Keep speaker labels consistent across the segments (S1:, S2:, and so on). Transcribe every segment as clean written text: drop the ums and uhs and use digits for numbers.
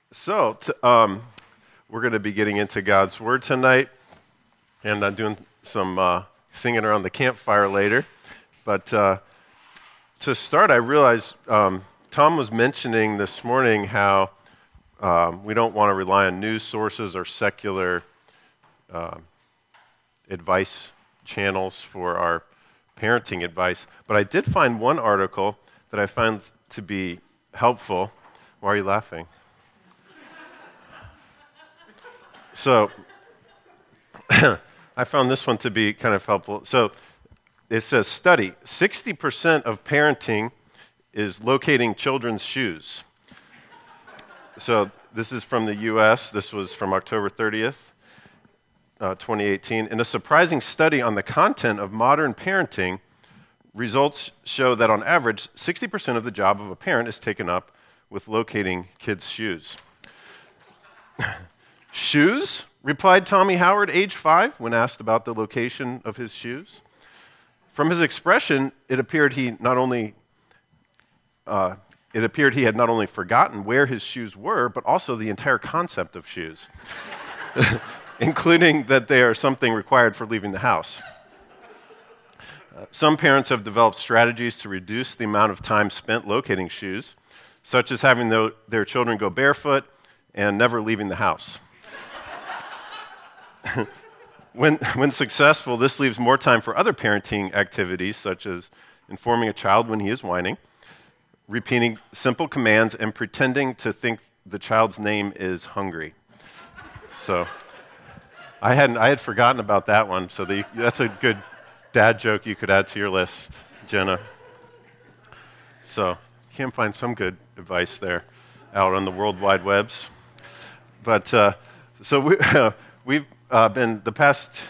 S1: We're going to be getting into God's Word tonight, and I'm doing some singing around the campfire later. But to start, I realized Tom was mentioning this morning how we don't want to rely on news sources or secular advice channels for our parenting advice. But I did find one article that I found to be helpful. Why are you laughing? So I found this one to be kind of helpful. So it says, study, 60% of parenting is locating children's shoes. So this is from the U.S. This was from October 30th, 2018. In a surprising study on the content of modern parenting, results show that on average, 60% of the job of a parent is taken up with locating kids' shoes. Shoes? Replied Tommy Howard, age 5, when asked about the location of his shoes. From his expression, it appeared he had not only forgotten where his shoes were, but also the entire concept of shoes, including that they are something required for leaving the house. Some parents have developed strategies to reduce the amount of time spent locating shoes, such as having their children go barefoot and never leaving the house. When successful, this leaves more time for other parenting activities, such as informing a child when he is whining, repeating simple commands, and pretending to think the child's name is hungry. So I had forgotten about that one, so that's a good dad joke you could add to your list, Jenna. So you can find some good advice there out on the World Wide Webs. But we've been the past,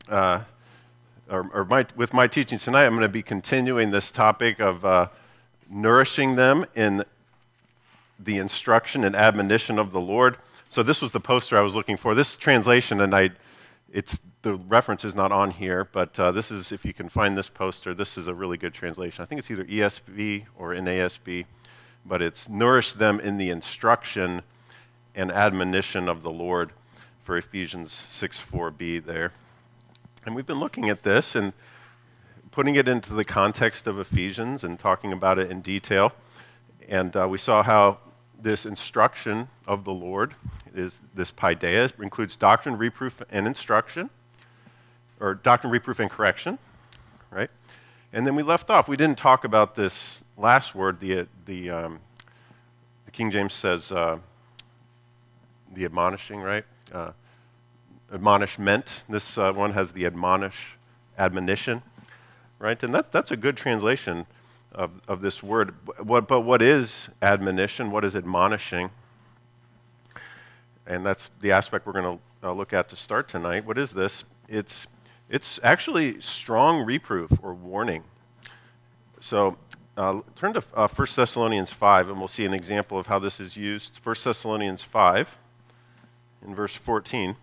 S1: with my teaching tonight, I'm going to be continuing this topic of nourishing them in the instruction and admonition of the Lord. So this was the poster I was looking for. This translation, and the reference is not on here, but this is, if you can find this poster, this is a really good translation. I think it's either ESV or NASB, but it's nourish them in the instruction and admonition of the Lord, for Ephesians 6:4b there. And we've been looking at this and putting it into the context of Ephesians and talking about it in detail. And we saw how this instruction of the Lord is this paideia, includes doctrine, reproof, and instruction, or doctrine, reproof, and correction, right? And then we left off. We didn't talk about this last word. The King James says the admonishing, right? Admonishment. This one has the admonition, right? And that's a good translation of this word. But what is admonition? What is admonishing? And that's the aspect we're going to look at to start tonight. What is this? It's actually strong reproof or warning. So turn to 1 Thessalonians 5, and we'll see an example of how this is used. 1 Thessalonians 5. In verse 14,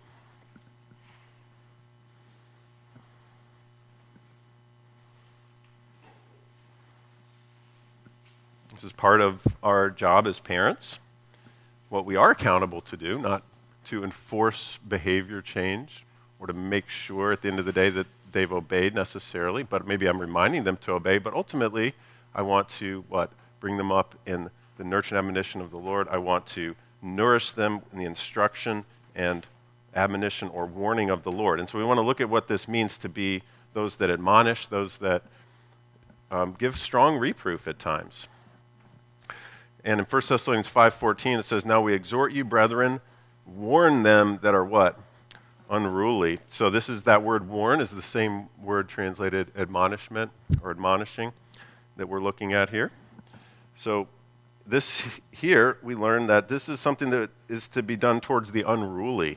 S1: this is part of our job as parents, what we are accountable to do, not to enforce behavior change or to make sure at the end of the day that they've obeyed necessarily, but maybe I'm reminding them to obey, but ultimately I want to, bring them up in the nurture and admonition of the Lord. I want to nourish them in the instruction and admonition or warning of the Lord. And so we want to look at what this means to be those that admonish, those that give strong reproof at times. And in 1 Thessalonians 5:14, it says, now we exhort you, brethren, warn them that are what? Unruly. So this is that word warn is the same word translated admonishment or admonishing that we're looking at here. So this here, we learn that this is something that is to be done towards the unruly,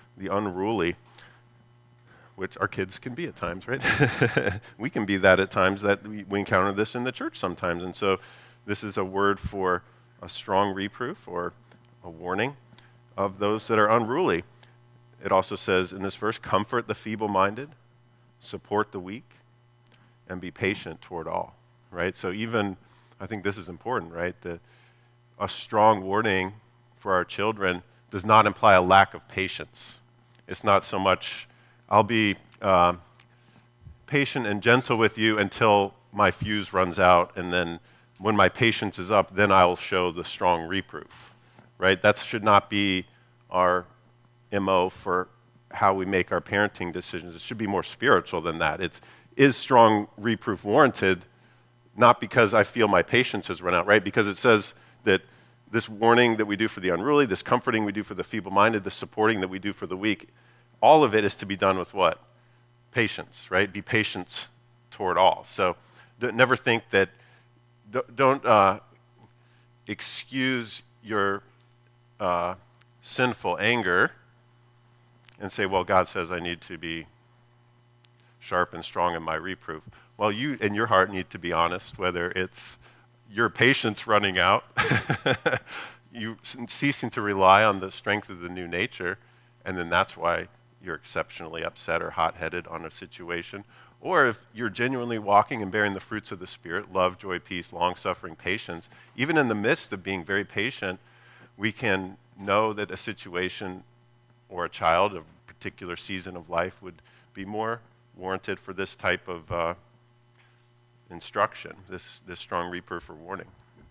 S1: which our kids can be at times, right? We can be that at times, that we encounter this in the church sometimes. And so this is a word for a strong reproof or a warning of those that are unruly. It also says in this verse, comfort the feeble-minded, support the weak, and be patient toward all, right? So even, I think this is important, right? A strong warning for our children does not imply a lack of patience. It's not so much, I'll be patient and gentle with you until my fuse runs out, and then when my patience is up, then I'll show the strong reproof, right? That should not be our MO for how we make our parenting decisions. It should be more spiritual than that. Is strong reproof warranted? Not because I feel my patience has run out, right? Because it says that this warning that we do for the unruly, this comforting we do for the feeble-minded, this supporting that we do for the weak, all of it is to be done with what? Patience, right? Be patient toward all. So never think that, don't excuse your sinful anger and say, well, God says I need to be sharp and strong in my reproof. Well, you in your heart need to be honest, whether it's your patience running out, you ceasing to rely on the strength of the new nature, and then that's why you're exceptionally upset or hot-headed on a situation. Or if you're genuinely walking and bearing the fruits of the Spirit, love, joy, peace, long-suffering, patience, even in the midst of being very patient, we can know that a situation or a child, a particular season of life would be more warranted for this type of instruction, this strong reproof or warning.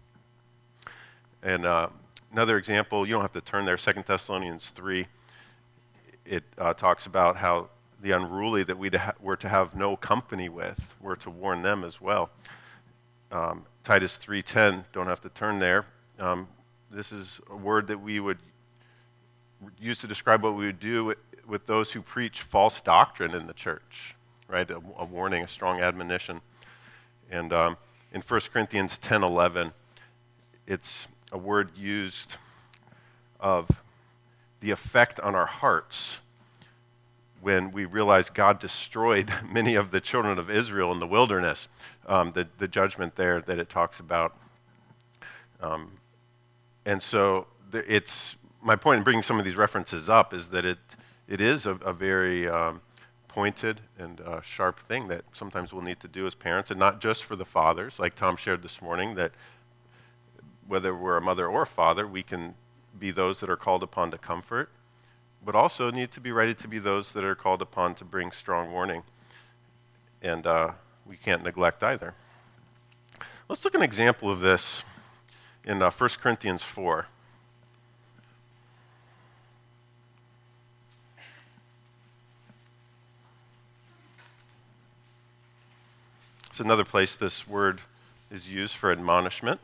S1: And another example, you don't have to turn there, 2 Thessalonians 3, it talks about how the unruly that we're to have no company with, we're to warn them as well. Titus 3:10, don't have to turn there. This is a word that we would use to describe what we would do with those who preach false doctrine in the church, right? A warning, a strong admonition. And in 1 Corinthians 10:11, it's a word used of the effect on our hearts when we realize God destroyed many of the children of Israel in the wilderness, the judgment there that it talks about. And so it's my point in bringing some of these references up is that it is a very pointed and sharp thing that sometimes we'll need to do as parents, and not just for the fathers, like Tom shared this morning, that whether we're a mother or a father, we can be those that are called upon to comfort, but also need to be ready to be those that are called upon to bring strong warning. And we can't neglect either. Let's look at an example of this in 1 Corinthians 4. It's another place this word is used for admonishment.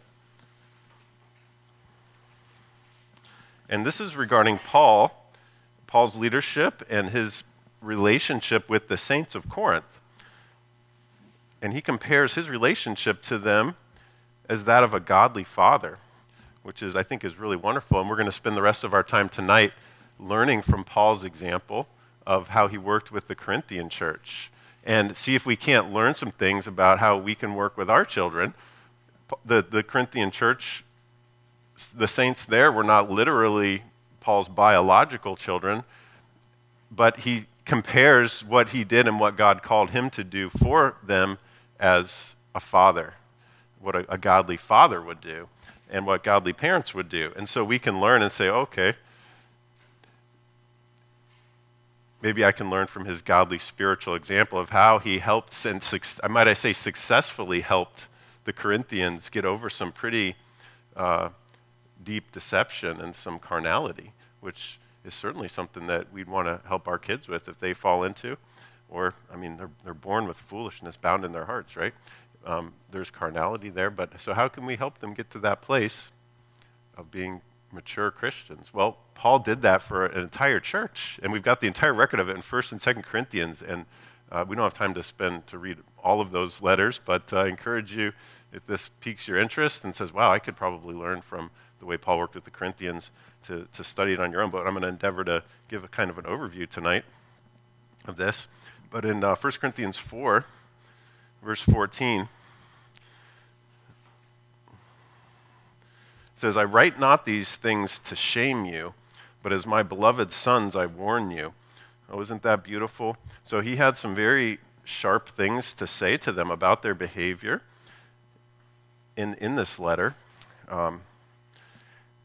S1: And this is regarding Paul's leadership and his relationship with the saints of Corinth. And he compares his relationship to them as that of a godly father, which I think is really wonderful. And we're going to spend the rest of our time tonight learning from Paul's example of how he worked with the Corinthian church and see if we can't learn some things about how we can work with our children. The Corinthian church, the saints there were not literally Paul's biological children, but he compares what he did and what God called him to do for them as a father, what a godly father would do, and what godly parents would do. And so we can learn and say, okay, maybe I can learn from his godly spiritual example of how he helped, and might I say successfully helped the Corinthians get over some pretty deep deception and some carnality, which is certainly something that we'd want to help our kids with if they fall into. Or, I mean, they're born with foolishness bound in their hearts, right? There's carnality there, but so how can we help them get to that place of being mature Christians? Well, Paul did that for an entire church, and we've got the entire record of it in 1 and 2 Corinthians, and we don't have time to read all of those letters, but I encourage you, if this piques your interest and says, wow, I could probably learn from the way Paul worked with the Corinthians, to study it on your own. But I'm going to endeavor to give a kind of an overview tonight of this. But in 1 Corinthians 4, verse 14, it says, I write not these things to shame you, but as my beloved sons I warn you. Oh, isn't that beautiful? So he had some very sharp things to say to them about their behavior in this letter.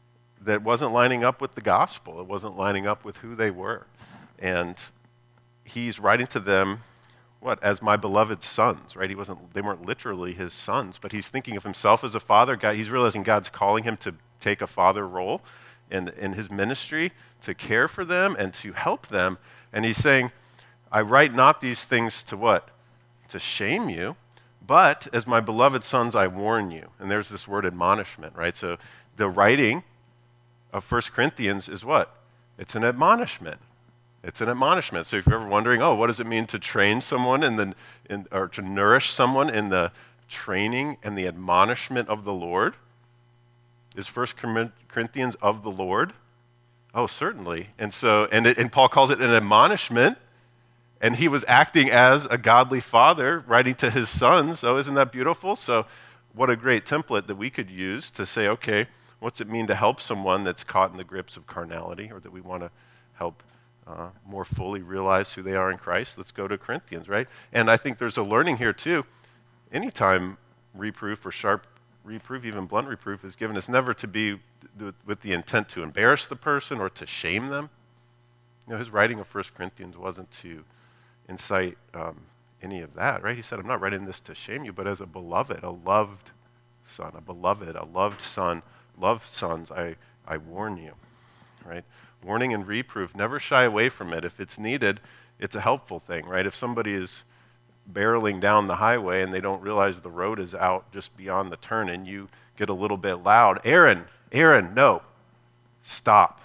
S1: that wasn't lining up with the gospel. It wasn't lining up with who they were. And he's writing to them, what, as my beloved sons, right? They weren't literally his sons, but he's thinking of himself as a father. He's realizing God's calling him to take a father role in his ministry, to care for them and to help them. And he's saying, I write not these things to what? To shame you, but as my beloved sons, I warn you. And there's this word admonishment, right? So the writing of 1 Corinthians is what? It's an admonishment. It's an admonishment. So if you're ever wondering, what does it mean to train someone or to nourish someone in the training and the admonishment of the Lord? Is 1 Corinthians of the Lord? Oh, certainly. And Paul calls it an admonishment, and he was acting as a godly father, writing to his sons. Oh, isn't that beautiful? So what a great template that we could use to say, okay, what's it mean to help someone that's caught in the grips of carnality, or that we want to help more fully realize who they are in Christ? Let's go to Corinthians, right? And I think there's a learning here too. Anytime reproof or sharp reproof, even blunt reproof, is given, it's never to be with the intent to embarrass the person or to shame them. His writing of 1 Corinthians wasn't to incite any of that, right? He said, I'm not writing this to shame you, but as a beloved, a loved son, a loved son, loved sons, I warn you, right? Warning and reproof, never shy away from it. If it's needed, it's a helpful thing, right? If somebody is barreling down the highway and they don't realize the road is out just beyond the turn and you get a little bit loud, Aaron, no, stop.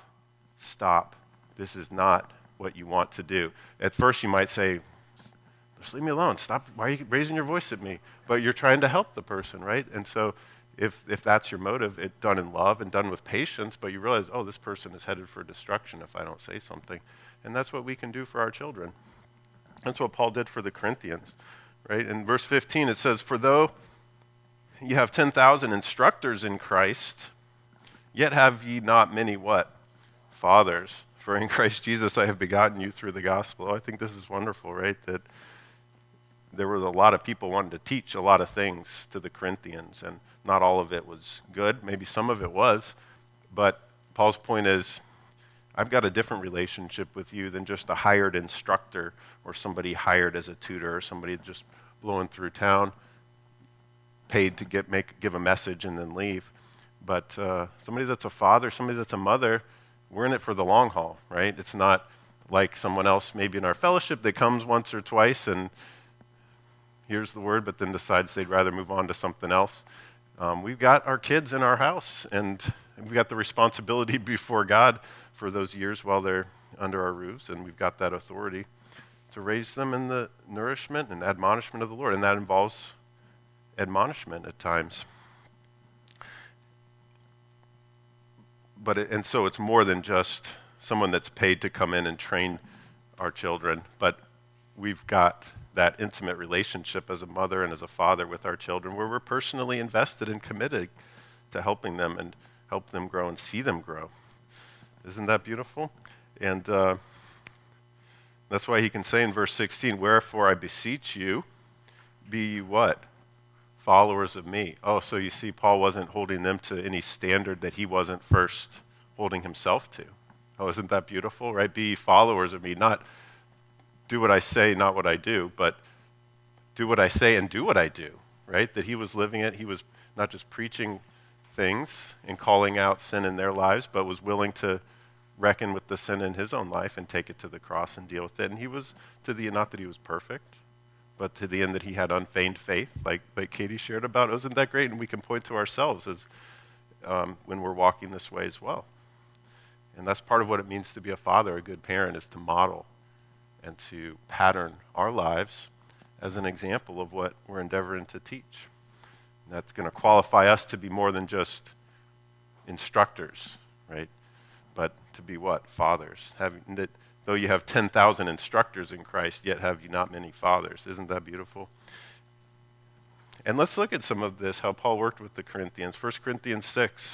S1: This is not what you want to do. At first you might say, just leave me alone, stop, why are you raising your voice at me? But you're trying to help the person, right? And so if that's your motive, it's done in love and done with patience, but you realize, this person is headed for destruction if I don't say something. And that's what we can do for our children. That's what Paul did for the Corinthians, right? In verse 15 it says, for though you have 10,000 instructors in Christ, yet have ye not many what? Fathers. For in Christ Jesus I have begotten you through the gospel. I think this is wonderful, right? That there was a lot of people wanting to teach a lot of things to the Corinthians, and not all of it was good. Maybe some of it was, but Paul's point is, I've got a different relationship with you than just a hired instructor or somebody hired as a tutor or somebody just blowing through town, paid to give a message and then leave. But somebody that's a father, somebody that's a mother, we're in it for the long haul, right? It's not like someone else maybe in our fellowship that comes once or twice and hears the word, but then decides they'd rather move on to something else. We've got our kids in our house, and we've got the responsibility before God for those years while they're under our roofs, and we've got that authority to raise them in the nourishment and admonishment of the Lord, and that involves admonishment at times. And so it's more than just someone that's paid to come in and train our children, but we've got that intimate relationship as a mother and as a father with our children where we're personally invested and committed to helping them and help them grow and see them grow. Isn't that beautiful? And that's why he can say in verse 16, wherefore I beseech you, be ye what? Followers of me. Oh, so you see, Paul wasn't holding them to any standard that he wasn't first holding himself to. Oh, isn't that beautiful, right? Be followers of me, not do what I say, not what I do, but do what I say and do what I do, right? That he was living it. He was not just preaching things and calling out sin in their lives, but was willing to reckon with the sin in his own life and take it to the cross and deal with it. And he was not that he was perfect, but to the end that he had unfeigned faith, like Katie shared about. Isn't that great? And we can point to ourselves as when we're walking this way as well. And that's part of what it means to be a father, a good parent, is to model and to pattern our lives as an example of what we're endeavoring to teach. And that's going to qualify us to be more than just instructors, right? But to be what? Fathers. Though you have 10,000 instructors in Christ, yet have you not many fathers. Isn't that beautiful? And let's look at some of this, how Paul worked with the Corinthians. 1 Corinthians 6.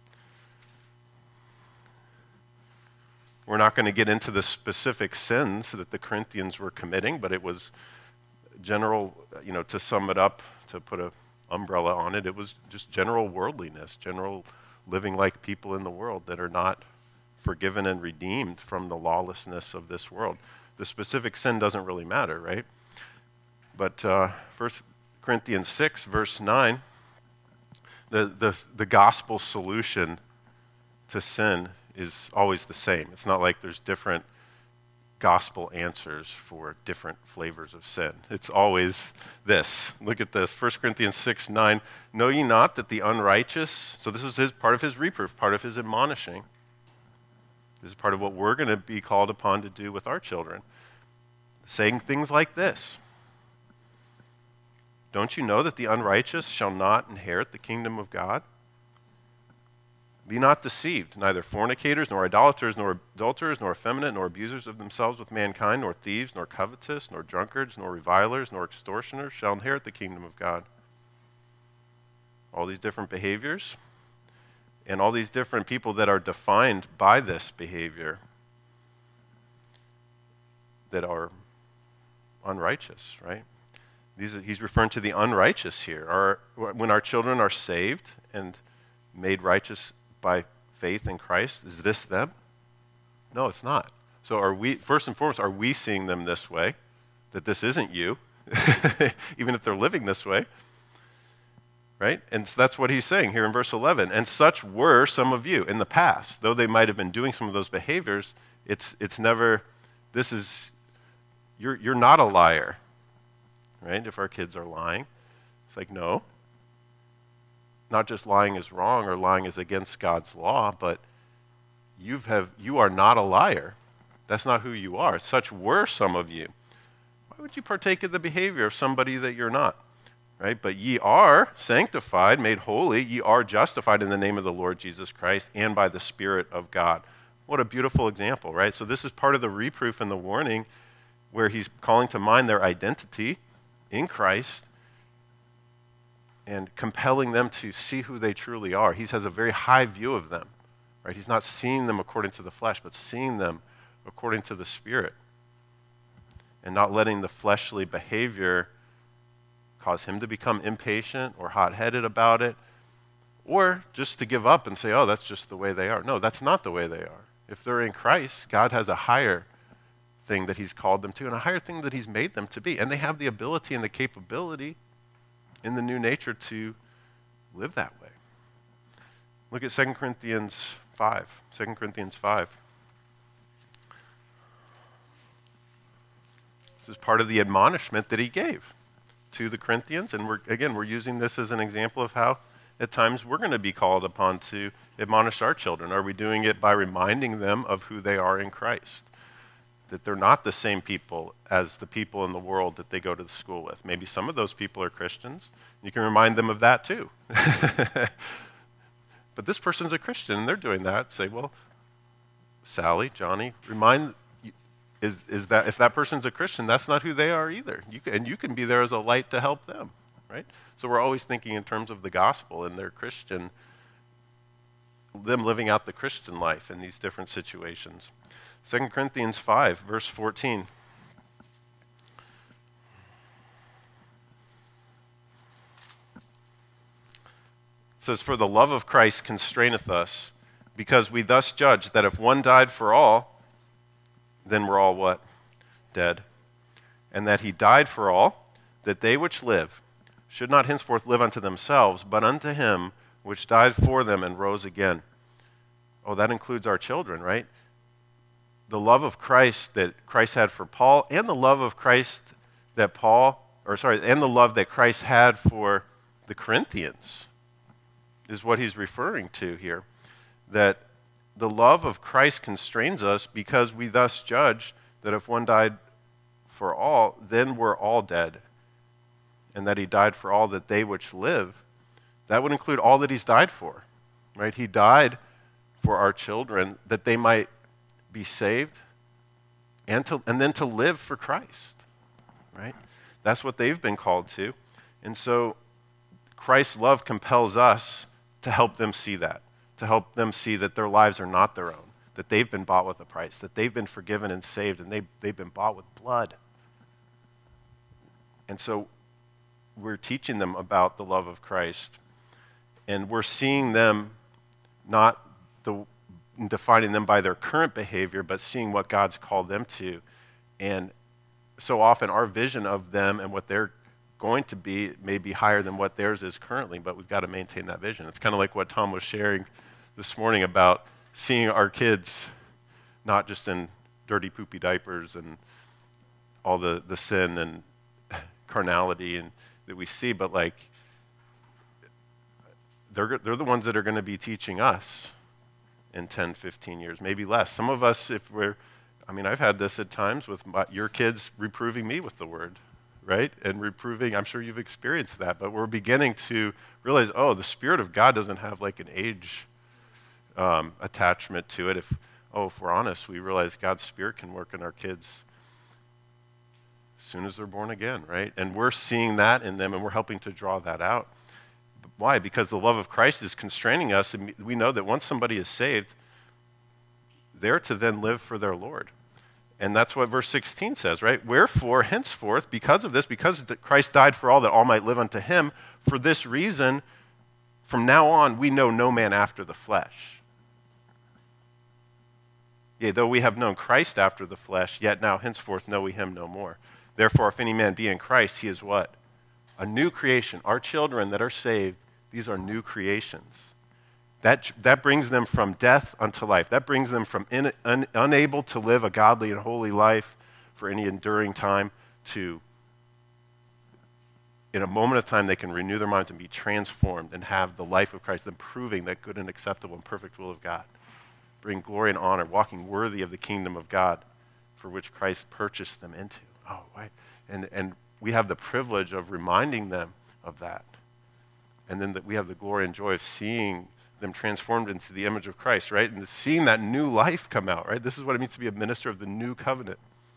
S1: We're not going to get into the specific sins that the Corinthians were committing, but it was general, to sum it up, to put an umbrella on it, it was just general worldliness, general living like people in the world that are not forgiven and redeemed from the lawlessness of this world. The specific sin doesn't really matter, right? But 1 Corinthians 6, verse 9, the gospel solution to sin is always the same. It's not like there's different gospel answers for different flavors of sin. It's always this. Look at this. 1 Corinthians 6, 9. Know ye not that the unrighteous, so this is part of his reproof, part of his admonishing. This is part of what we're going to be called upon to do with our children. Saying things like this. Don't you know that the unrighteous shall not inherit the kingdom of God? Be not deceived, neither fornicators, nor idolaters, nor adulterers, nor effeminate, nor abusers of themselves with mankind, nor thieves, nor covetous, nor drunkards, nor revilers, nor extortioners shall inherit the kingdom of God. All these different behaviors, and all these different people that are defined by this behavior that are unrighteous, right? He's referring to the unrighteous here. When our children are saved and made righteous by faith in Christ, is this them? No, it's not. So are we, first and foremost, are we seeing them this way? That this isn't you, even if they're living this way, right? And so that's what he's saying here in verse 11. And such were some of you in the past. Though they might have been doing some of those behaviors, it's never, you're not a liar, right? If our kids are lying, it's like, no. Not just lying is wrong or lying is against God's law, but you are not a liar. That's not who you are. Such were some of you. Why would you partake of the behavior of somebody that you're not? Right? But ye are sanctified, made holy. Ye are justified in the name of the Lord Jesus Christ and by the Spirit of God. What a beautiful example, right? So this is part of the reproof and the warning where he's calling to mind their identity in Christ and compelling them to see who they truly are. He has a very high view of them, right? He's not seeing them according to the flesh, but seeing them according to the Spirit, and not letting the fleshly behavior cause him to become impatient or hot-headed about it, or just to give up and say, oh, that's just the way they are. No, that's not the way they are. If they're in Christ, God has a higher thing that he's called them to and a higher thing that he's made them to be, and they have the ability and the capability in the new nature to live that way. Look at 2 Corinthians 5. 2 Corinthians 5. This is part of the admonishment that he gave to the Corinthians, and we're using this as an example of how at times we're going to be called upon to admonish our children. Are we doing it by reminding them of who they are in Christ? That they're not the same people as the people in the world that they go to the school with. Maybe some of those people are Christians. You can remind them of that too. But this person's a Christian and they're doing that. Say, well, Sally, Johnny, is that if that person's a Christian, that's not who they are either. You can be there as a light to help them, right? So we're always thinking in terms of the gospel and their Christian, them living out the Christian life in these different situations. 2 Corinthians 5, verse 14. It says, for the love of Christ constraineth us, because we thus judge that if one died for all, then we're all what? Dead. And that he died for all, that they which live should not henceforth live unto themselves, but unto him which died for them and rose again. Oh, that includes our children, right? The love of Christ that Christ had for Paul, and the love of Christ that and the love that Christ had for the Corinthians is what he's referring to here. That the love of Christ constrains us because we thus judge that if one died for all, then we're all dead. And that he died for all, that they which live. That would include all that he's died for, right? He died for our children that they might be saved and then to live for Christ, right? That's what they've been called to. And so Christ's love compels us to help them see that, to help them see that their lives are not their own, that they've been bought with a price, that they've been forgiven and saved, and they've been bought with blood. And so we're teaching them about the love of Christ, and we're seeing them not defining them by their current behavior, but seeing what God's called them to. And so often our vision of them and what they're going to be may be higher than what theirs is currently, but we've got to maintain that vision. It's kind of like what Tom was sharing this morning about seeing our kids not just in dirty, poopy diapers and all the sin and carnality and that we see, but like they're the ones that are going to be teaching us in 10, 15 years, maybe less. Some of us, I've had this at times with your kids reproving me with the word, right? And reproving, I'm sure you've experienced that, but we're beginning to realize, the Spirit of God doesn't have like an age attachment to it. If we're honest, we realize God's Spirit can work in our kids as soon as they're born again, right? And we're seeing that in them, and we're helping to draw that out. Why? Because the love of Christ is constraining us, and we know that once somebody is saved, they're to then live for their Lord. And that's what verse 16 says, right? Wherefore, henceforth, because of this, because Christ died for all, that all might live unto him, for this reason, from now on, we know no man after the flesh. Yea, though we have known Christ after the flesh, yet now henceforth know we him no more. Therefore, if any man be in Christ, he is what? A new creation. Our children that are saved, these are new creations. That brings them from death unto life. That brings them from unable to live a godly and holy life for any enduring time to, in a moment of time, they can renew their minds and be transformed and have the life of Christ, them proving that good and acceptable and perfect will of God. Bring glory and honor, walking worthy of the kingdom of God for which Christ purchased them into. Oh, right. And we have the privilege of reminding them of that. And then that we have the glory and joy of seeing them transformed into the image of Christ, right? And seeing that new life come out, right? This is what it means to be a minister of the new covenant,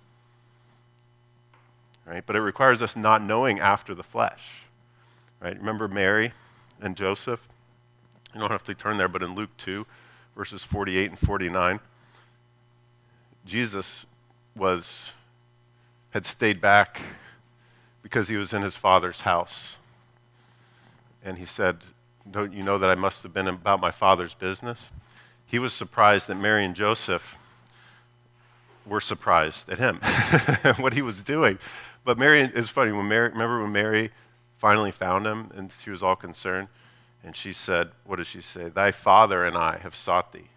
S1: right? But it requires us not knowing after the flesh, right? Remember Mary and Joseph? You don't have to turn there, but in Luke 2, verses 48 and 49, Jesus had stayed back because he was in his Father's house. And he said, don't you know that I must have been about my Father's business? He was surprised that Mary and Joseph were surprised at him, what he was doing. But Mary, it's funny, remember when Mary finally found him and she was all concerned? And she said, what did she say? Thy Father and I have sought thee.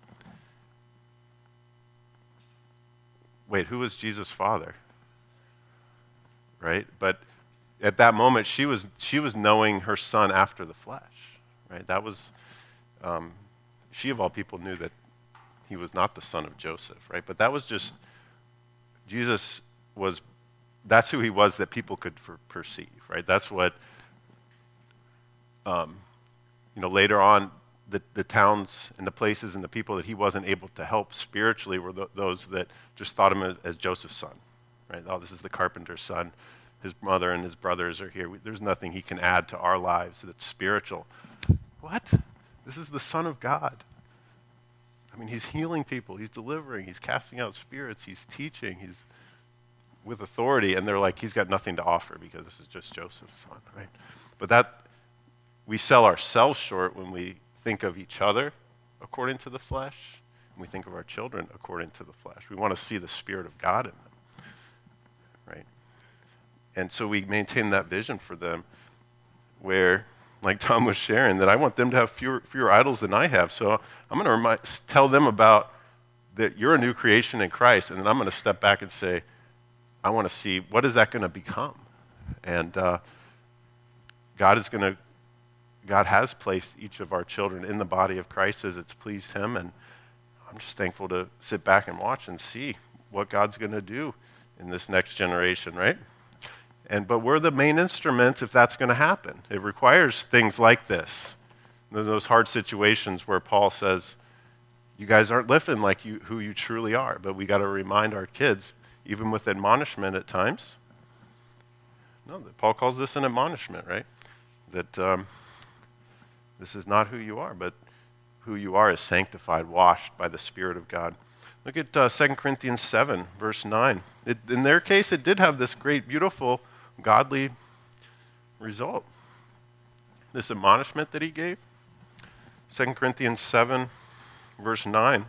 S1: Wait, who was Jesus' father? Right? But at that moment, she was knowing her son after the flesh, right? That was, she of all people knew that he was not the son of Joseph, right? But that was just, that's who he was that people could perceive, right? That's what, later on, the towns and the places and the people that he wasn't able to help spiritually were those that just thought him as Joseph's son, right? Oh, this is the carpenter's son. His mother and his brothers are here. There's nothing he can add to our lives that's spiritual. What? This is the Son of God. I mean, he's healing people. He's delivering. He's casting out spirits. He's teaching. He's with authority. And they're like, he's got nothing to offer because this is just Joseph's son, right? But we sell ourselves short when we think of each other according to the flesh, and we think of our children according to the flesh. We want to see the Spirit of God in them, right? And so we maintain that vision for them where, like Tom was sharing, that I want them to have fewer idols than I have. So I'm going to tell them about that you're a new creation in Christ, and then I'm going to step back and say, I want to see, what is that going to become? And God has placed each of our children in the body of Christ as it's pleased him, and I'm just thankful to sit back and watch and see what God's going to do in this next generation, right? But we're the main instruments if that's going to happen. It requires things like this. Those hard situations where Paul says, you guys aren't living like who you truly are, but we got to remind our kids, even with admonishment at times. No, Paul calls this an admonishment, right? That this is not who you are, but who you are is sanctified, washed by the Spirit of God. Look at 2 Corinthians 7, verse 9. In their case, it did have this great, beautiful, godly result. This admonishment that he gave. 2 Corinthians 7, verse 9.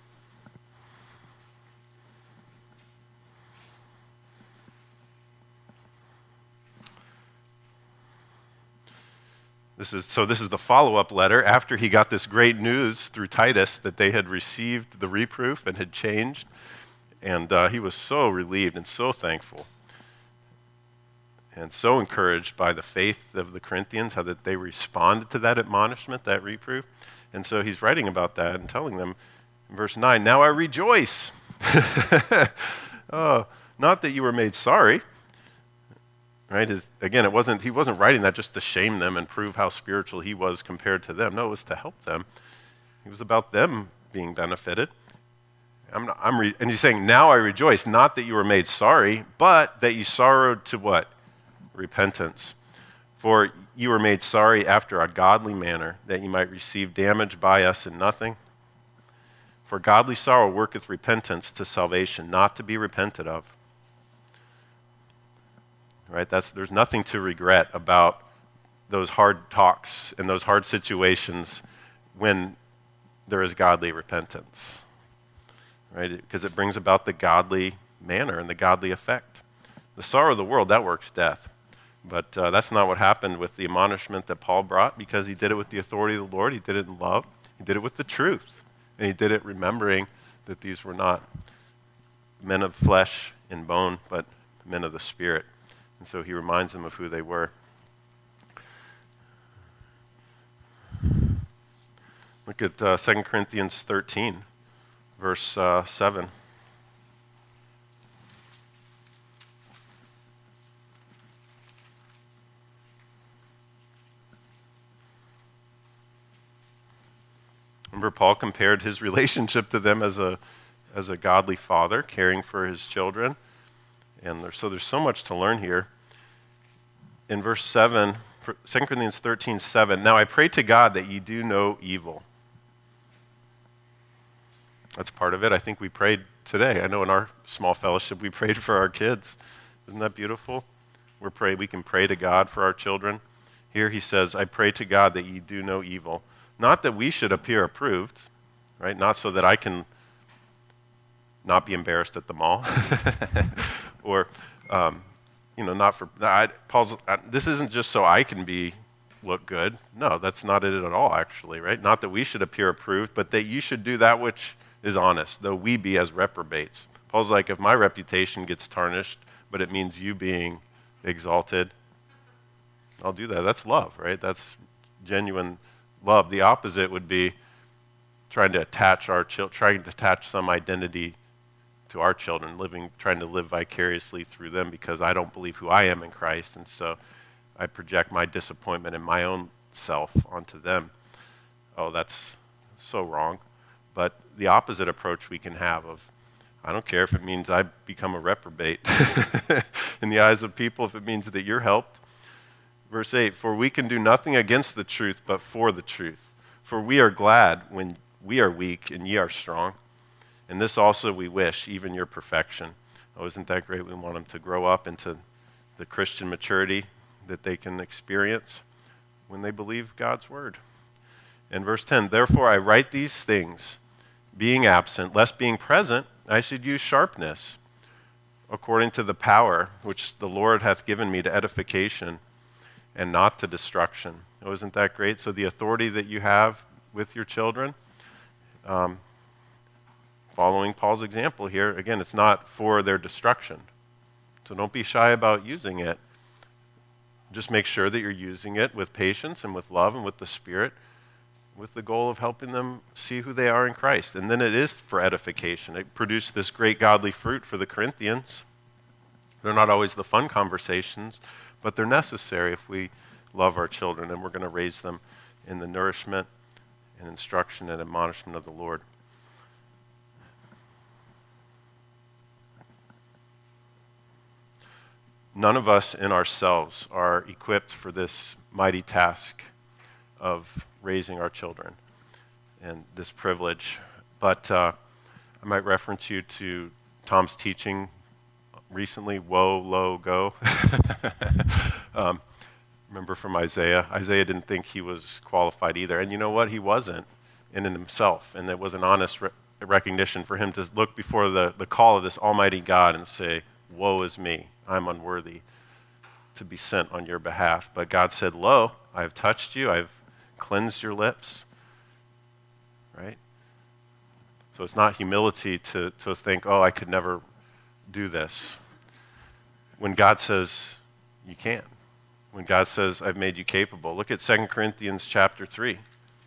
S1: This is the follow-up letter after he got this great news through Titus that they had received the reproof and had changed. And he was so relieved and so thankful and so encouraged by the faith of the Corinthians, how that they responded to that admonishment, that reproof. And so he's writing about that and telling them in verse 9, "Now I rejoice, oh, not that you were made sorry." Right? He wasn't writing that just to shame them and prove how spiritual he was compared to them. No, it was to help them. It was about them being benefited. And he's saying, "Now I rejoice, not that you were made sorry, but that you sorrowed to" what? Repentance. "For you were made sorry after a godly manner, that you might receive damage by us in nothing. For godly sorrow worketh repentance to salvation, not to be repented of." Right? There's nothing to regret about those hard talks and those hard situations when there is godly repentance. Right? Because it brings about the godly manner and the godly effect. The sorrow of the world, that works death. But that's not what happened with the admonishment that Paul brought, because he did it with the authority of the Lord. He did it in love. He did it with the truth. And he did it remembering that these were not men of flesh and bone, but men of the Spirit. And so he reminds them of who they were. Look at 2 Corinthians 13, verse 7. Remember, Paul compared his relationship to them as a godly father caring for his children. And there's so much to learn here. In verse 7, 2 Corinthians 13, 7, "Now I pray to God that ye do no evil." That's part of it. I think we prayed today. I know in our small fellowship we prayed for our kids. Isn't that beautiful? We can pray to God for our children. Here he says, "I pray to God that ye do no evil." Not that we should appear approved, right? Not so that I can not be embarrassed at the mall. Or, this isn't just so I can look good. No, that's not it at all, actually, right? Not that we should appear approved, but that you should do that which is honest, though we be as reprobates. Paul's like, if my reputation gets tarnished, but it means you being exalted, I'll do that. That's love, right? That's genuine love. The opposite would be trying to attach some identity to our children, trying to live vicariously through them because I don't believe who I am in Christ, and so I project my disappointment in my own self onto them. Oh, that's so wrong. But the opposite approach we can have of, I don't care if it means I become a reprobate in the eyes of people, if it means that you're helped. Verse 8, "For we can do nothing against the truth, but for the truth. For we are glad when we are weak and ye are strong. And this also we wish, even your perfection." Oh, isn't that great? We want them to grow up into the Christian maturity that they can experience when they believe God's word. And verse 10, "Therefore I write these things, being absent, lest being present I should use sharpness, according to the power which the Lord hath given me to edification and not to destruction." Oh, isn't that great? So the authority that you have with your children, following Paul's example here, again, it's not for their destruction. So don't be shy about using it. Just make sure that you're using it with patience and with love and with the Spirit, with the goal of helping them see who they are in Christ. And then it is for edification. It produced this great godly fruit for the Corinthians. They're not always the fun conversations, but they're necessary if we love our children, and we're going to raise them in the nourishment and instruction and admonishment of the Lord. None of us in ourselves are equipped for this mighty task of raising our children and this privilege. But I might reference you to Tom's teaching recently, Woe, Lo, Go. Remember Remember from Isaiah? Isaiah didn't think he was qualified either. And you know what? He wasn't in himself. And it was an honest recognition for him to look before the call of this almighty God and say, woe is me. I'm unworthy to be sent on your behalf. But God said, lo, I have touched you. I've cleansed your lips. Right? So it's not humility to think, oh, I could never do this. When God says, you can. When God says, I've made you capable. Look at 2 Corinthians chapter 3.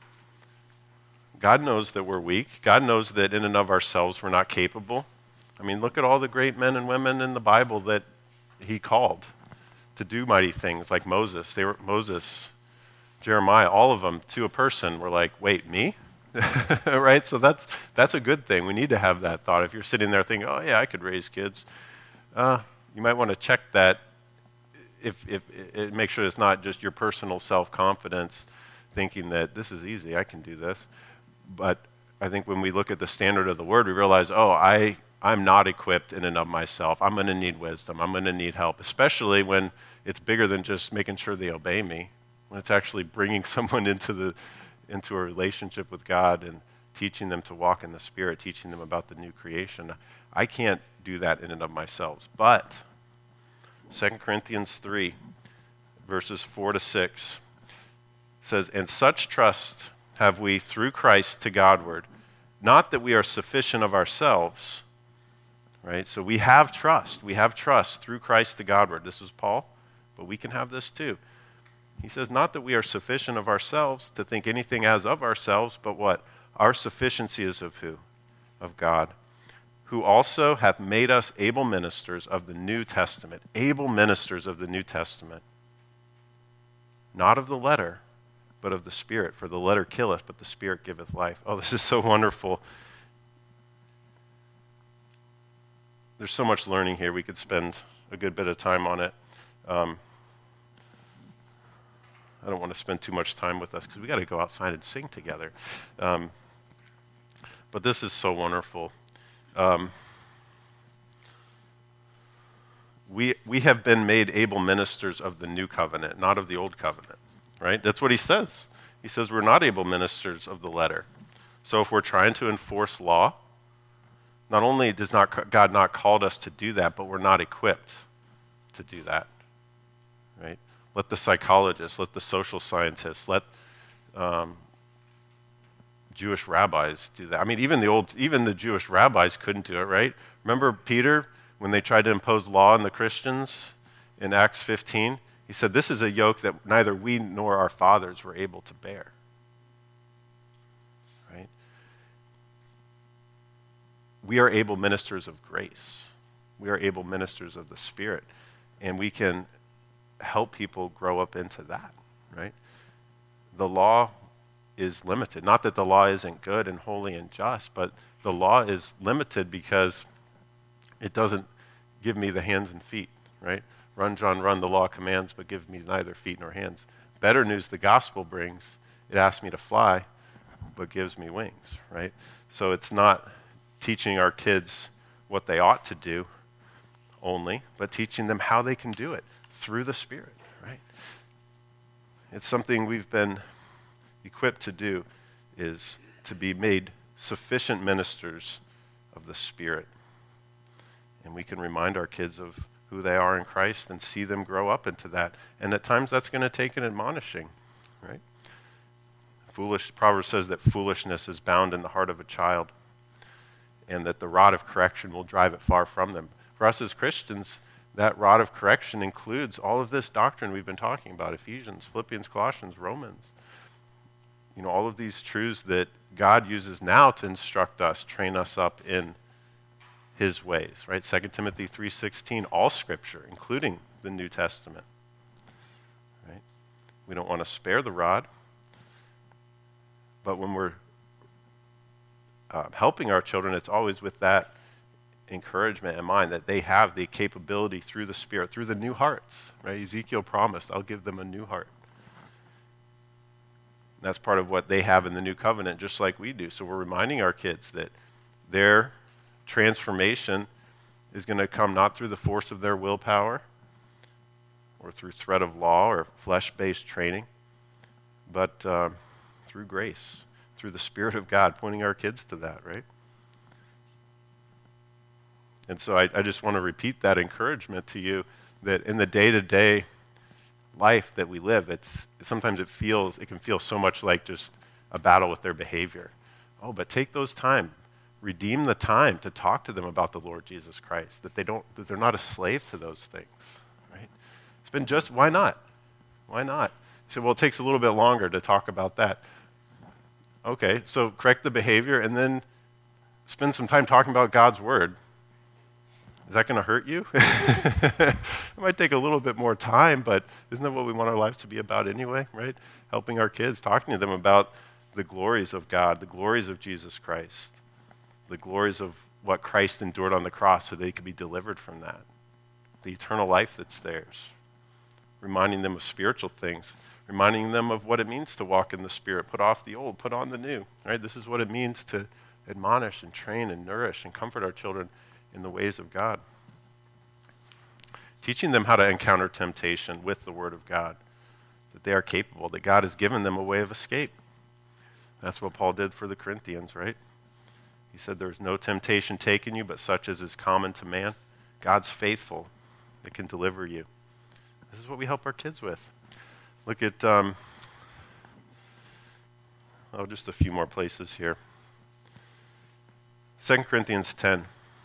S1: God knows that we're weak. God knows that in and of ourselves we're not capable. I mean, look at all the great men and women in the Bible that he called to do mighty things, like Moses. Moses, Jeremiah, all of them to a person were like, wait, me? Right? So that's a good thing. We need to have that thought. If you're sitting there thinking, oh yeah, I could raise kids, you might want to check that. If make sure it's not just your personal self-confidence thinking that this is easy, I can do this. But I think when we look at the standard of the word, we realize, oh, I'm not equipped in and of myself. I'm going to need wisdom. I'm going to need help, especially when it's bigger than just making sure they obey me, when it's actually bringing someone into a relationship with God and teaching them to walk in the Spirit, teaching them about the new creation. I can't do that in and of myself. But 2 Corinthians 3, verses 4 to 6 says, and such trust have we through Christ to Godward, not that we are sufficient of ourselves, right? So we have trust. We have trust through Christ to Godward. This is Paul, but we can have this too. He says, not that we are sufficient of ourselves to think anything as of ourselves, but what? Our sufficiency is of who? Of God, who also hath made us able ministers of the New Testament. Able ministers of the New Testament. Not of the letter, but of the Spirit. For the letter killeth, but the Spirit giveth life. Oh, this is so wonderful. There's so much learning here. We could spend a good bit of time on it. I don't want to spend too much time with us because we got to go outside and sing together. But this is so wonderful. We have been made able ministers of the new covenant, not of the old covenant, right? That's what he says. He says we're not able ministers of the letter. So if we're trying to enforce law, not only does God not called us to do that, but we're not equipped to do that, right? Let the psychologists, let the social scientists, let Jewish rabbis do that. I mean, even the Jewish rabbis couldn't do it, right? Remember Peter, when they tried to impose law on the Christians in Acts 15? He said, this is a yoke that neither we nor our fathers were able to bear. Right? We are able ministers of grace. We are able ministers of the Spirit. And we can help people grow up into that, right? The law is limited. Not that the law isn't good and holy and just, but the law is limited because it doesn't give me the hands and feet, right? Run, John, run, the law commands, but give me neither feet nor hands. Better news the gospel brings. It asks me to fly, but gives me wings, right? So it's not teaching our kids what they ought to do only, but teaching them how they can do it through the Spirit, right? It's something we've been equipped to do, is to be made sufficient ministers of the Spirit. And we can remind our kids of who they are in Christ and see them grow up into that. And at times that's going to take an admonishing, right? Proverbs says that foolishness is bound in the heart of a child and that the rod of correction will drive it far from them. For us as Christians, that rod of correction includes all of this doctrine we've been talking about, Ephesians, Philippians, Colossians, Romans. You know, all of these truths that God uses now to instruct us, train us up in his ways, right? 2 Timothy 3:16, all Scripture, including the New Testament, right? We don't want to spare the rod, but when we're helping our children, it's always with that encouragement in mind that they have the capability through the Spirit, through the new hearts, right? Ezekiel promised, I'll give them a new heart. And that's part of what they have in the new covenant, just like we do. So we're reminding our kids that their transformation is going to come not through the force of their willpower, or through threat of law or flesh-based training, but through grace, through the Spirit of God, pointing our kids to that, right? And so I just want to repeat that encouragement to you that in the day-to-day life that we live, sometimes it can feel so much like just a battle with their behavior. Oh, but take those time, redeem the time to talk to them about the Lord Jesus Christ, that they're not a slave to those things, right? It's been why not? Why not? You say, well, it takes a little bit longer to talk about that. Okay, so correct the behavior and then spend some time talking about God's word. Is that going to hurt you? It might take a little bit more time, but isn't that what we want our lives to be about anyway, right? Helping our kids, talking to them about the glories of God, the glories of Jesus Christ, the glories of what Christ endured on the cross so they could be delivered from that, the eternal life that's theirs, reminding them of spiritual things, reminding them of what it means to walk in the Spirit, put off the old, put on the new, right? This is what it means to admonish and train and nourish and comfort our children in the ways of God. Teaching them how to encounter temptation with the Word of God, that they are capable, that God has given them a way of escape. That's what Paul did for the Corinthians, right? He said, there's no temptation taken you, but such as is common to man. God's faithful. It can deliver you. This is what we help our kids with. Look at, just a few more places here. 2 Corinthians 10.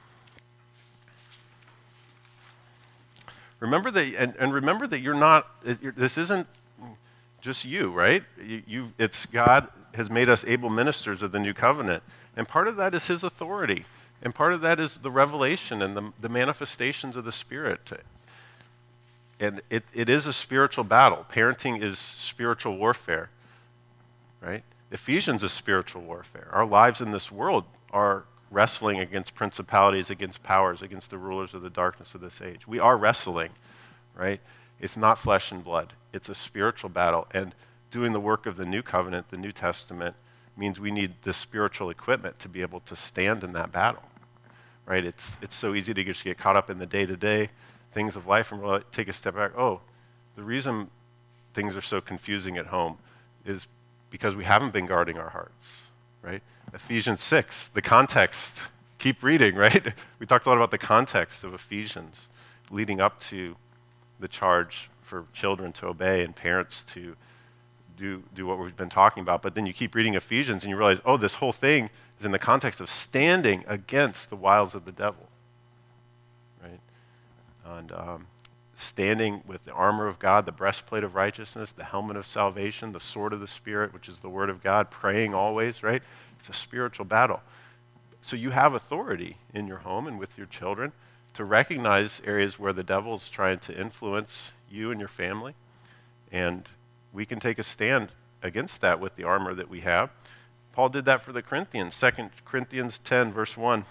S1: Remember that, and remember that this isn't just you, right? It's God has made us able ministers of the new covenant. And part of that is his authority. And part of that is the revelation and the manifestations of the Spirit. And it is a spiritual battle. Parenting is spiritual warfare, right? Ephesians is spiritual warfare. Our lives in this world are wrestling against principalities, against powers, against the rulers of the darkness of this age. We are wrestling, right? It's not flesh and blood. It's a spiritual battle. And doing the work of the new covenant, the New Testament, means we need the spiritual equipment to be able to stand in that battle, right? It's so easy to just get caught up in the day-to-day things of life and really take a step back. Oh, the reason things are so confusing at home is because we haven't been guarding our hearts, right? Ephesians 6, the context, keep reading, right? We talked a lot about the context of Ephesians leading up to the charge for children to obey and parents to do what we've been talking about. But then you keep reading Ephesians and you realize, oh, this whole thing is in the context of standing against the wiles of the devil, right? And standing with the armor of God, the breastplate of righteousness, the helmet of salvation, the sword of the Spirit, which is the word of God, praying always, right? It's a spiritual battle. So you have authority in your home and with your children to recognize areas where the devil's trying to influence you and your family. And we can take a stand against that with the armor that we have. Paul did that for the Corinthians. 2 Corinthians 10, verse 1.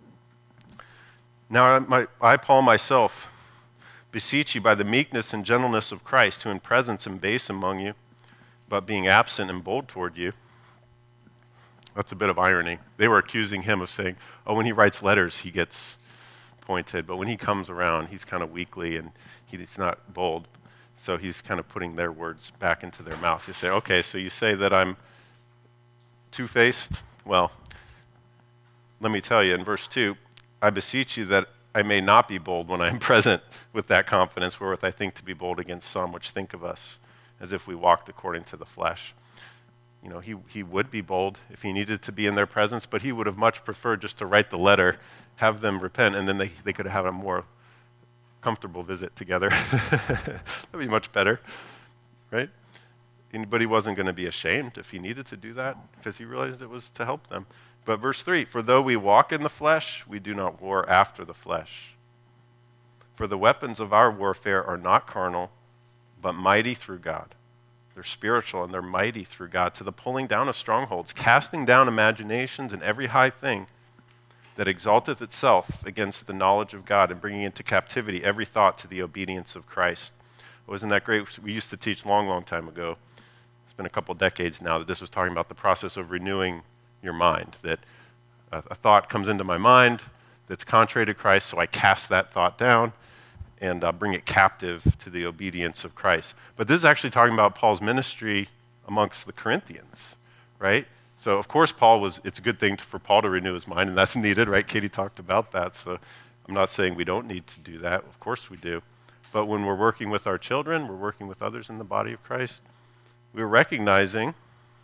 S1: Now I, Paul, myself, beseech you by the meekness and gentleness of Christ, who in presence am base among you, but being absent am bold toward you. That's a bit of irony. They were accusing him of saying, oh, when he writes letters, he gets pointed, but when he comes around, he's kind of weakly and he's not bold. So he's kind of putting their words back into their mouth. You say, okay, so you say that I'm two-faced? Well, let me tell you, in verse 2, I beseech you that I may not be bold when I am present with that confidence wherewith I think to be bold against some which think of us as if we walked according to the flesh. You know, he would be bold if he needed to be in their presence, but he would have much preferred just to write the letter, have them repent, and then they could have a more comfortable visit together. That'd be much better, right? But he wasn't going to be ashamed if he needed to do that because he realized it was to help them. But verse 3, for though we walk in the flesh, we do not war after the flesh. For the weapons of our warfare are not carnal, but mighty through God. They're spiritual and they're mighty through God to the pulling down of strongholds, casting down imaginations and every high thing that exalteth itself against the knowledge of God, and bringing into captivity every thought to the obedience of Christ. Wasn't that great? We used to teach long time ago. It's been a couple decades now that this was talking about the process of renewing your mind, that a thought comes into my mind that's contrary to Christ, so I cast that thought down, and bring it captive to the obedience of Christ. But this is actually talking about Paul's ministry amongst the Corinthians, right? So, of course, it's a good thing for Paul to renew his mind, and that's needed, right? Katie talked about that, so I'm not saying we don't need to do that. Of course we do. But when we're working with our children, we're working with others in the body of Christ, we're recognizing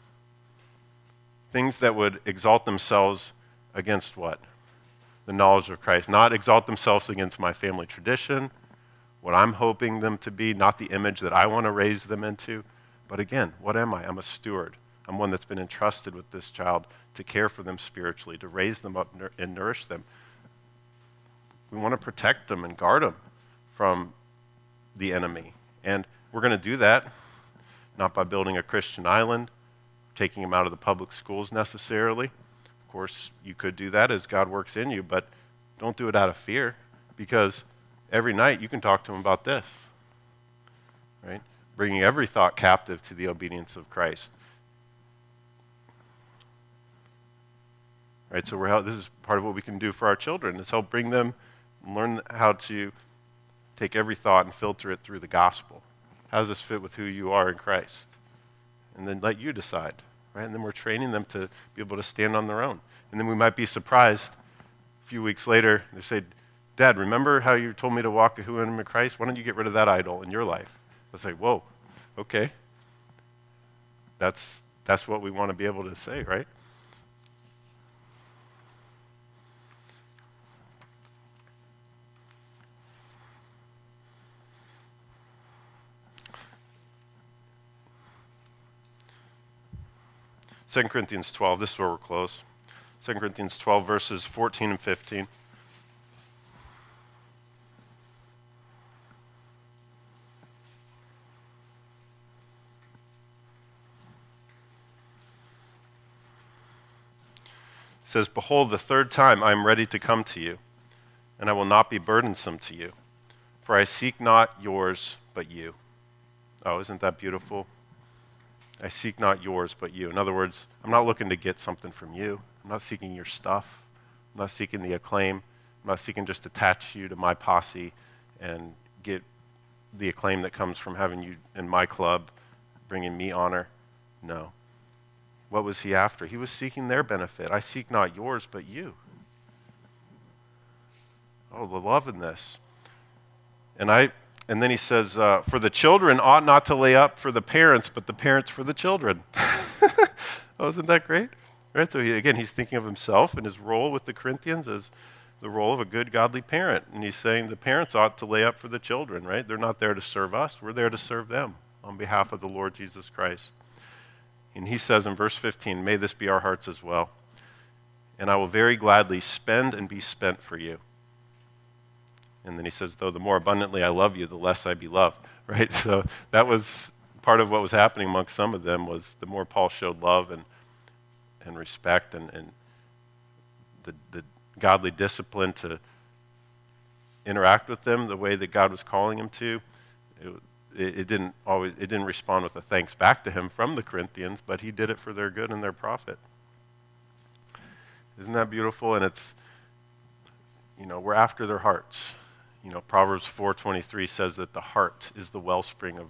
S1: things that would exalt themselves against what? The knowledge of Christ. Not exalt themselves against my family tradition, what I'm hoping them to be, not the image that I want to raise them into. But again, what am I? I'm a steward. I'm one that's been entrusted with this child to care for them spiritually, to raise them up and nourish them. We want to protect them and guard them from the enemy. And we're going to do that not by building a Christian island, taking them out of the public schools necessarily. Of course, you could do that as God works in you, but don't do it out of fear, because every night you can talk to them about this, right? Bringing every thought captive to the obedience of Christ. Right, so this is part of what we can do for our children, is help bring them, learn how to take every thought and filter it through the gospel. How does this fit with who you are in Christ? And then let you decide, right? And then we're training them to be able to stand on their own. And then we might be surprised a few weeks later, they say, Dad, remember how you told me to walk who I am in Christ? Why don't you get rid of that idol in your life? I say, whoa, okay. That's what we want to be able to say, right? Second Corinthians 12, this is where we're close. 2 Corinthians 12, verses 14 and 15. It says, Behold, the third time I am ready to come to you, and I will not be burdensome to you, for I seek not yours, but you. Oh, isn't that beautiful? I seek not yours, but you. In other words, I'm not looking to get something from you. I'm not seeking your stuff. I'm not seeking the acclaim. I'm not seeking just to attach you to my posse and get the acclaim that comes from having you in my club, bringing me honor. No. What was he after? He was seeking their benefit. I seek not yours, but you. Oh, the love in this. And then he says, for the children ought not to lay up for the parents, but the parents for the children. Oh, isn't that great? Right? So he's thinking of himself and his role with the Corinthians as the role of a good, godly parent. And he's saying the parents ought to lay up for the children, right? They're not there to serve us. We're there to serve them on behalf of the Lord Jesus Christ. And he says in verse 15, may this be our hearts as well. And I will very gladly spend and be spent for you. And then he says, though the more abundantly I love you, the less I be loved, right? So that was part of what was happening amongst some of them, was the more Paul showed love and respect and the godly discipline to interact with them the way that God was calling him to. It didn't respond with a thanks back to him from the Corinthians, but he did it for their good and their profit. Isn't that beautiful? And it's, we're after their hearts. Proverbs 4:23 says that the heart is the wellspring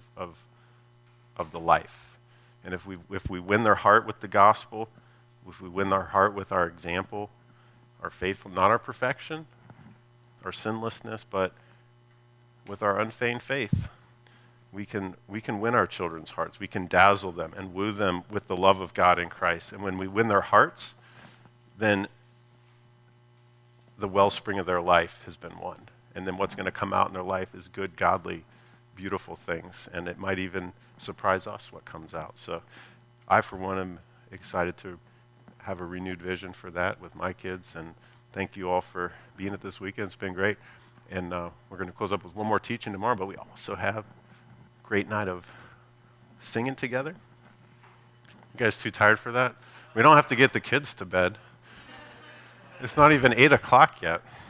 S1: of the life. And if we win their heart with the gospel, if we win their heart with our example, our faithful, not our perfection, our sinlessness, but with our unfeigned faith, we can win our children's hearts. We can dazzle them and woo them with the love of God in Christ. And when we win their hearts, then the wellspring of their life has been won. And then what's going to come out in their life is good, godly, beautiful things. And it might even surprise us what comes out. So I, for one, am excited to have a renewed vision for that with my kids. And thank you all for being at this weekend. It's been great. And we're going to close up with one more teaching tomorrow, but we also have a great night of singing together. You guys too tired for that? We don't have to get the kids to bed. It's not even 8 o'clock yet.